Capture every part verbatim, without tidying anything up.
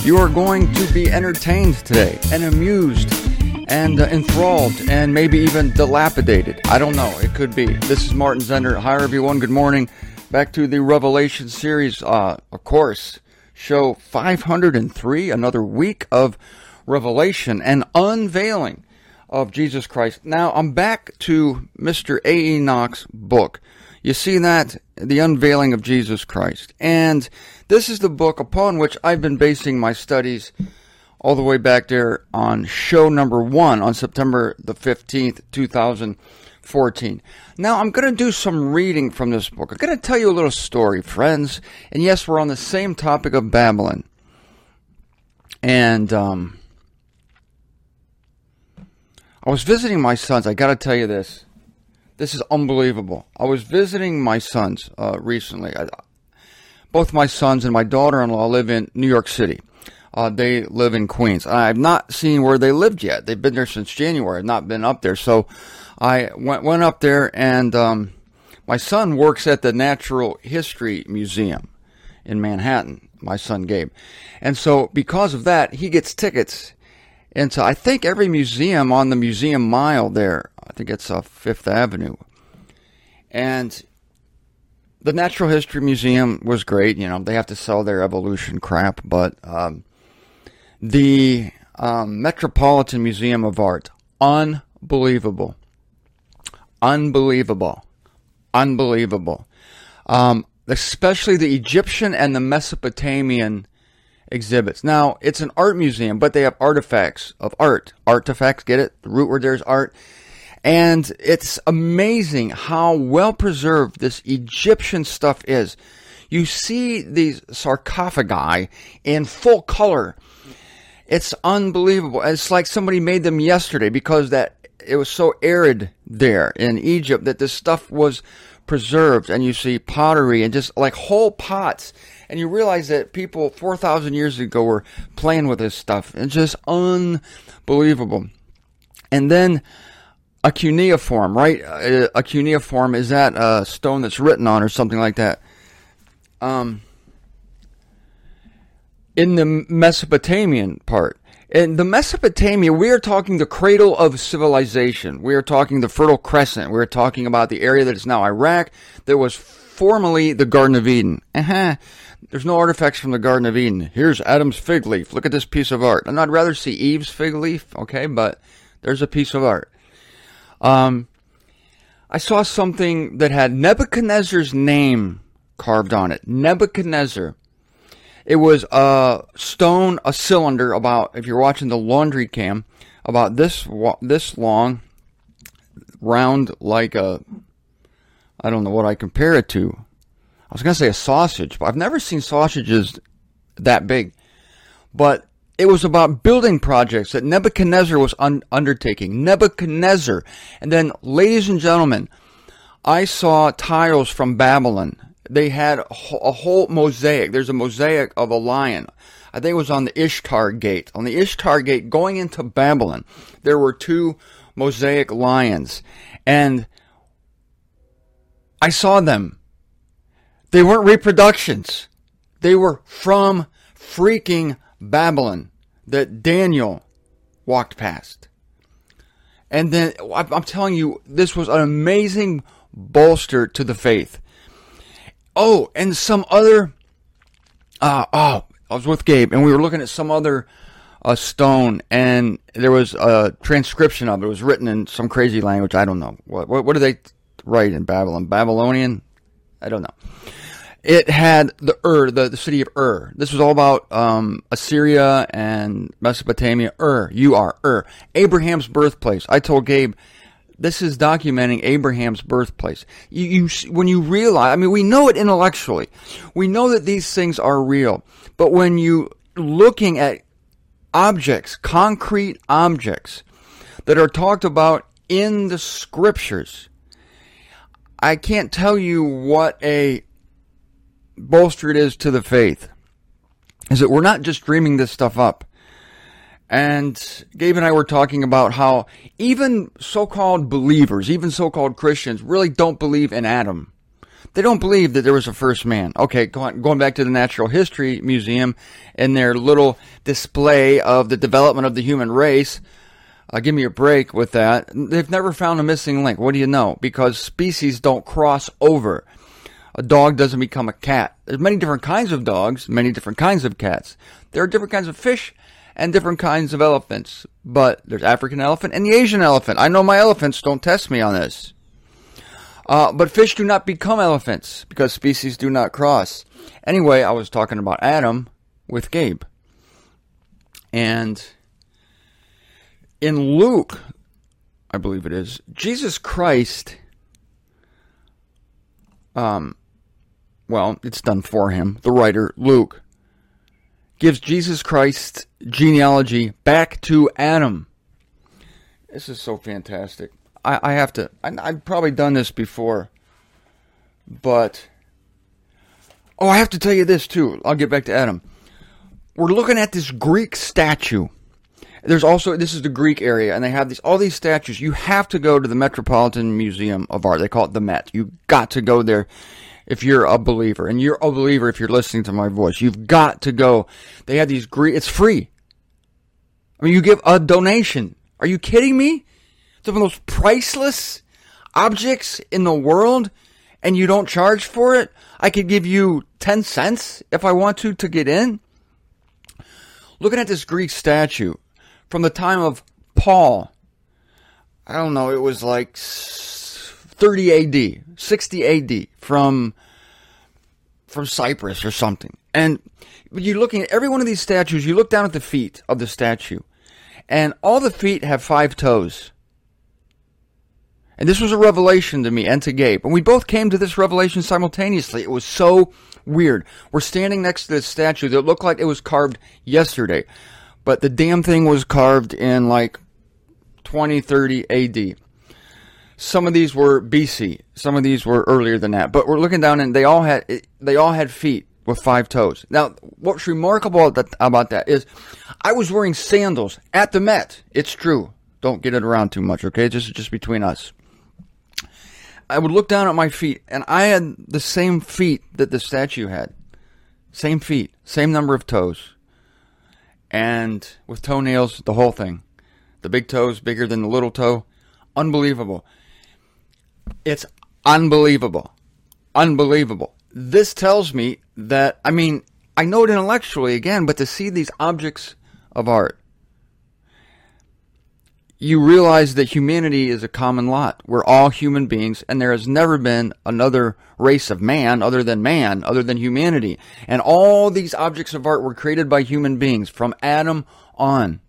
You are going to be entertained today and amused and uh, enthralled and maybe even dilapidated. I don't know. It could be. This is Martin Zender. Hi, everyone. Good morning. Back to the Revelation series. Uh, of course, show five hundred three, another week of revelation and unveiling of Jesus Christ. Now, I'm back to Mister A E. Nock's book. You see that? The Unveiling of Jesus Christ. And this is the book upon which I've been basing my studies all the way back there on show number one on September the fifteenth, two thousand fourteen. Now, I'm going to do some reading from this book. I'm going to tell you a little story, friends. And yes, we're on the same topic of Babylon. And um, I was visiting my sons. I got to tell you this. This is unbelievable. I was visiting my sons uh, recently. I, both my sons and my daughter-in-law live in New York City. Uh, they live in Queens. I've not seen where they lived yet. They've been there since January. I've not been up there. So I went, went up there, and um, my son works at the Natural History Museum in Manhattan, my son Gabe. And so because of that, he gets tickets into, I think, every museum on the Museum Mile there. I think it's uh, Fifth Avenue. And the Natural History Museum was great. You know, they have to sell their evolution crap. But um, the um, Metropolitan Museum of Art, unbelievable. Unbelievable. Unbelievable. Um, especially the Egyptian and the Mesopotamian exhibits. Now, it's an art museum, but they have artifacts of art. Artifacts, get it? The root word there is art. And it's amazing how well preserved this Egyptian stuff is. You see these sarcophagi in full color. It's unbelievable. It's like somebody made them yesterday because that it was so arid there in Egypt that this stuff was preserved. And you see pottery and just like whole pots. And you realize that people four thousand years ago were playing with this stuff. It's just unbelievable. And then a cuneiform, right? A cuneiform, is that a stone that's written on or something like that? Um, in the Mesopotamian part. In the Mesopotamia, we are talking the cradle of civilization. We are talking the Fertile Crescent. We are talking about the area that is now Iraq. That was formerly the Garden of Eden. Uh-huh. There's no artifacts from the Garden of Eden. Here's Adam's fig leaf. Look at this piece of art. And I'd rather see Eve's fig leaf, okay? But there's a piece of art. Um, I saw something that had Nebuchadnezzar's name carved on it. Nebuchadnezzar. It was a stone, a cylinder about, if you're watching the laundry cam, about this this long, round like a, I don't know what I compare it to. I was going to say a sausage, but I've never seen sausages that big. But it was about building projects that Nebuchadnezzar was un- undertaking. Nebuchadnezzar. And then, ladies and gentlemen, I saw tiles from Babylon. They had a, wh- a whole mosaic. There's a mosaic of a lion. I think it was on the Ishtar Gate. On the Ishtar Gate going into Babylon, there were two mosaic lions. And I saw them. They weren't reproductions. They were from freaking Babylon that Daniel walked past. And then, I'm telling you, this was an amazing bolster to the faith. Oh, and some other, uh, oh, I was with Gabe, and we were looking at some other uh, stone, and there was a transcription of it. It was written in some crazy language. I don't know. What, what, what do they write in Babylon? Babylonian? I don't know. It had the Ur, the, the city of Ur. This was all about um, Assyria and Mesopotamia. Ur, you are Ur. Abraham's birthplace. I told Gabe, this is documenting Abraham's birthplace. You, you, when you realize, I mean, we know it intellectually. We know that these things are real. But when you looking at objects, concrete objects that are talked about in the scriptures, I can't tell you what a bolster it is to the faith. Is that we're not just dreaming this stuff up. And Gabe and I were talking about how even so-called believers, even so-called Christians, really don't believe in Adam. They don't believe that there was a first man. Okay, go on, going back to the Natural History Museum and their little display of the development of the human race. Uh, give me a break with that. They've never found a missing link. What do you know? Because species don't cross over. A dog doesn't become a cat. There's many different kinds of dogs, many different kinds of cats. There are different kinds of fish and different kinds of elephants. But there's African elephant and the Asian elephant. I know my elephants. Don't test me on this. Uh, but fish do not become elephants because species do not cross. Anyway, I was talking about Adam with Gabe. And in Luke, I believe it is, Jesus Christ, um, well, it's done for him. The writer, Luke, gives Jesus Christ's genealogy back to Adam. This is so fantastic. I, I have to, I, I've probably done this before, but, oh, I have to tell you this too. I'll get back to Adam. We're looking at this Greek statue. There's also, this is the Greek area, and they have these all these statues. You have to go to the Metropolitan Museum of Art. They call it the Met. You got to go there if you're a believer. And you're a believer if you're listening to my voice. You've got to go. They have these Greek, it's free. I mean, you give a donation. Are you kidding me? It's one of the most priceless objects in the world, and you don't charge for it? I could give you ten cents if I want to to get in. Looking at this Greek statue from the time of Paul, I don't know, it was like thirty A D, sixty A D from, from Cyprus or something. And you're looking at every one of these statues, you look down at the feet of the statue, and all the feet have five toes. And this was a revelation to me and to Gabe. And we both came to this revelation simultaneously. It was so weird. We're standing next to this statue that looked like it was carved yesterday. But the damn thing was carved in like twenty, thirty A D. Some of these were B C. Some of these were earlier than that. But we're looking down and they all had they all had feet with five toes. Now, what's remarkable about that is I was wearing sandals at the Met. It's true. Don't get it around too much, okay? Just just between us. I would look down at my feet, and I had the same feet that the statue had. Same feet, same number of toes. And with toenails, the whole thing. The big toes bigger than the little toe. Unbelievable. It's unbelievable. Unbelievable. This tells me that, I mean, I know it intellectually again, but to see these objects of art, you realize that humanity is a common lot. We're all human beings, and there has never been another race of man other than man, other than humanity. And all these objects of art were created by human beings from Adam on.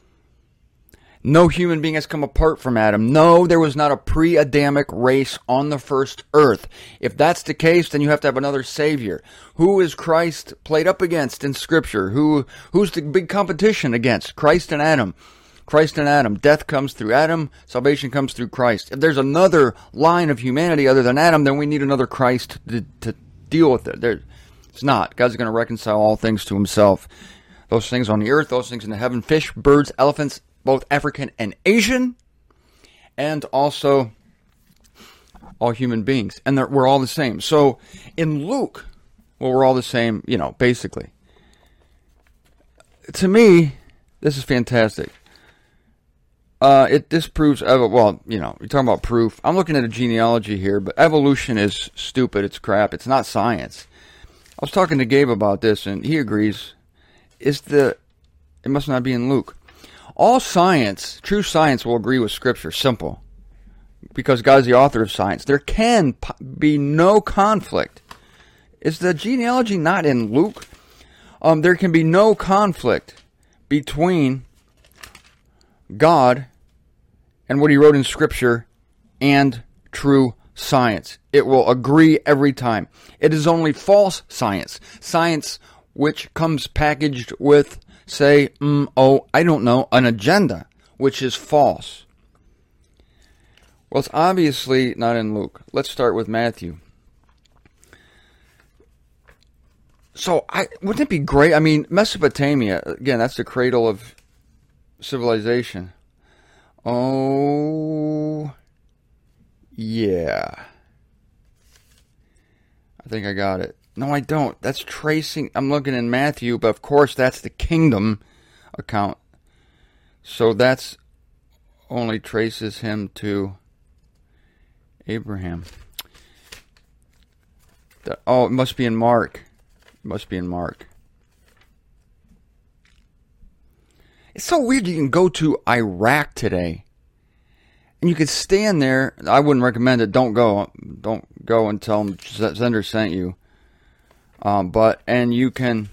No human being has come apart from Adam. No, there was not a pre-Adamic race on the first earth. If that's the case, then you have to have another savior. Who is Christ played up against in Scripture? Who, who's the big competition against? Christ and Adam. Christ and Adam. Death comes through Adam. Salvation comes through Christ. If there's another line of humanity other than Adam, then we need another Christ to, to deal with it. There, it's not. God's going to reconcile all things to himself. Those things on the earth, those things in the heaven, fish, birds, elephants, both African and Asian, and also all human beings. And we're all the same. So in Luke, well, we're all the same, you know, basically. To me, this is fantastic. Uh, it disproves, ev- well, you know, you're talking about proof. I'm looking at a genealogy here, but evolution is stupid. It's crap. It's not science. I was talking to Gabe about this, and he agrees. It's the, it must not be in Luke. All science, true science, will agree with Scripture. Simple. Because God's the author of science. There can p- be no conflict. Is the genealogy not in Luke? Um, there can be no conflict between God and what he wrote in Scripture and true science. It will agree every time. It is only false science. Science which comes packaged with, say, mm, oh, I don't know, an agenda, which is false. Well, it's obviously not in Luke. Let's start with Matthew. So, I wouldn't it be great? I mean, Mesopotamia, again, that's the cradle of civilization. Oh, yeah. I think I got it. No, I don't. That's tracing. I'm looking in Matthew, but of course that's the kingdom account. So that's only traces him to Abraham. The, oh, it must be in Mark. It must be in Mark. It's so weird you can go to Iraq today. And you could stand there. I wouldn't recommend it. Don't go. Don't go and tell them Zender sent you. Um, but, and you can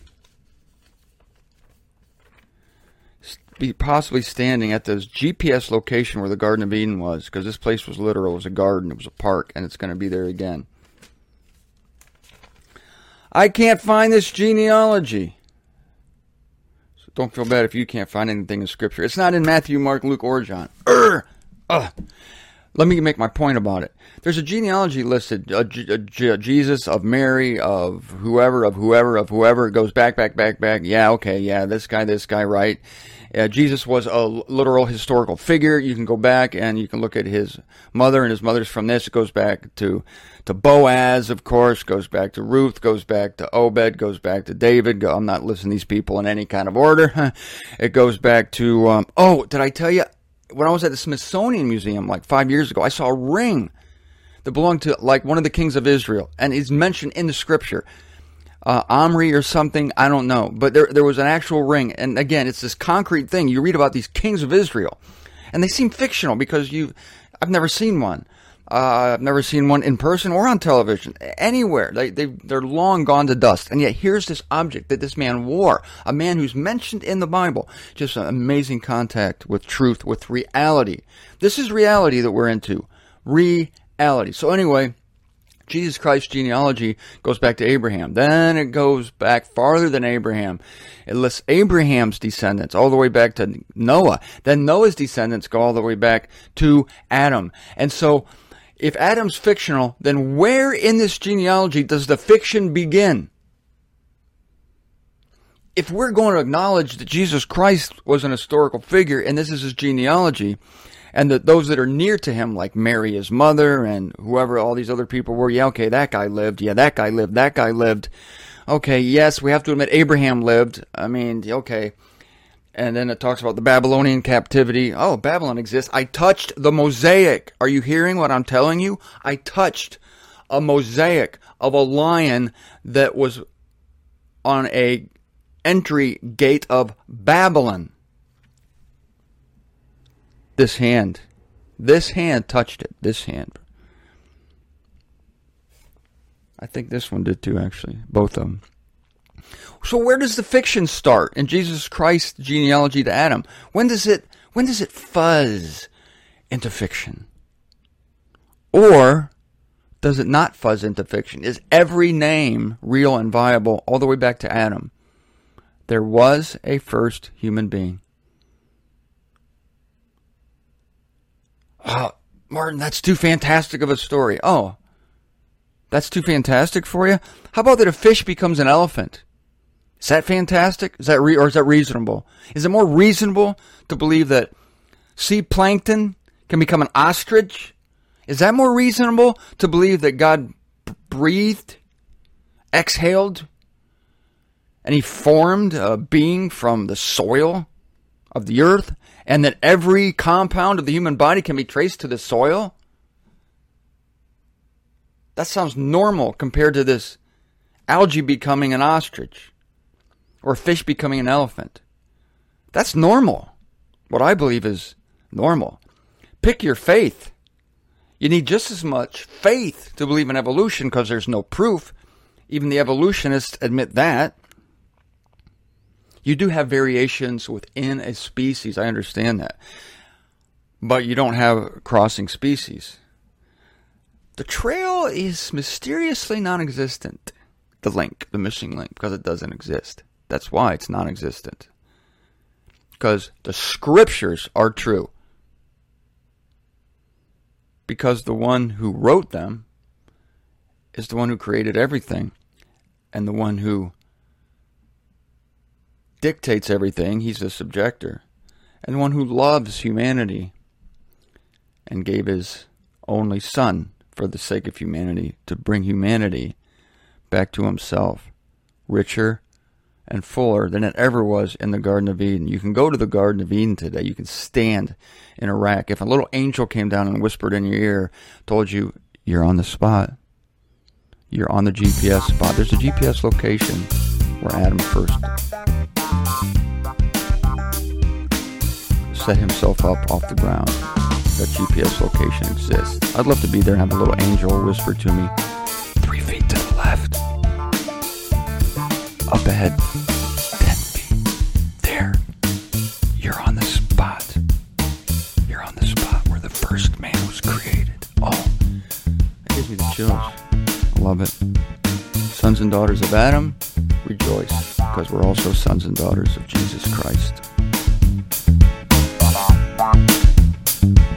be possibly standing at this G P S location where the Garden of Eden was. Because this place was literal. It was a garden. It was a park. And it's going to be there again. I can't find this genealogy. So don't feel bad if you can't find anything in Scripture. It's not in Matthew, Mark, Luke, or John. Urgh! Ugh. Let me make my point about it. There's a genealogy listed, a, a, a Jesus, of Mary, of whoever, of whoever, of whoever. It goes back, back, back, back. Yeah, okay, yeah, this guy, this guy, right. Uh, Jesus was a literal historical figure. You can go back and you can look at his mother, and his mother's from this. It goes back to, to Boaz, of course, goes back to Ruth, goes back to Obed, goes back to David. Go, I'm not listing these people in any kind of order. It goes back to, um, oh, did I tell you? When I was at the Smithsonian Museum like five years ago, I saw a ring that belonged to like one of the kings of Israel, and it's mentioned in the Scripture. Uh, Omri or something, I don't know. But there there was an actual ring. And again, it's this concrete thing. You read about these kings of Israel, and they seem fictional because you, I've never seen one. Uh, I've never seen one in person or on television, anywhere. They, they, they're long gone to dust. And yet here's this object that this man wore, a man who's mentioned in the Bible. Just an amazing contact with truth, with reality. This is reality that we're into. Reality. So anyway, Jesus Christ's genealogy goes back to Abraham. Then it goes back farther than Abraham. It lists Abraham's descendants all the way back to Noah. Then Noah's descendants go all the way back to Adam. And so, if Adam's fictional, then where in this genealogy does the fiction begin? If we're going to acknowledge that Jesus Christ was an historical figure, and this is his genealogy, and that those that are near to him, like Mary, his mother, and whoever all these other people were, yeah, okay, that guy lived, yeah, that guy lived, that guy lived. Okay, yes, we have to admit Abraham lived. I mean, okay. And then it talks about the Babylonian captivity. Oh, Babylon exists. I touched the mosaic. Are you hearing what I'm telling you? I touched a mosaic of a lion that was on a entry gate of Babylon. This hand. This hand touched it. This hand. I think this one did too, actually. Both of them. So where does the fiction start in Jesus Christ's genealogy to Adam? When does it when does it fuzz into fiction? Or does it not fuzz into fiction? Is every name real and viable all the way back to Adam? There was a first human being. Oh, Martin, that's too fantastic of a story. Oh, that's too fantastic for you? How about that a fish becomes an elephant? Is that fantastic? Is that re- or is that reasonable? Is it more reasonable to believe that sea plankton can become an ostrich? Is that more reasonable to believe that God breathed, exhaled, and he formed a being from the soil of the earth, and that every compound of the human body can be traced to the soil? That sounds normal compared to this algae becoming an ostrich. Or a fish becoming an elephant. That's normal. What I believe is normal. Pick your faith. You need just as much faith to believe in evolution because there's no proof. Even the evolutionists admit that. You do have variations within a species. I understand that. But you don't have crossing species. The trail is mysteriously non-existent. The link, the missing link, because it doesn't exist. That's why it's non-existent. Because the scriptures are true. Because the one who wrote them is the one who created everything. And the one who dictates everything, he's the subjector. And the one who loves humanity and gave his only son for the sake of humanity to bring humanity back to himself, richer and fuller than it ever was in the Garden of Eden. You can go to the Garden of Eden today. You can stand in Iraq. If a little angel came down and whispered in your ear, told you, you're on the spot. You're on the G P S spot. There's a G P S location where Adam first set himself up off the ground. That G P S location exists. I'd love to be there and have a little angel whisper to me, three feet to the left. Up ahead, ten feet. There. You're on the spot. You're on the spot where the first man was created. Oh, that gives me the chills. I love it. Sons and daughters of Adam, rejoice, because we're also sons and daughters of Jesus Christ.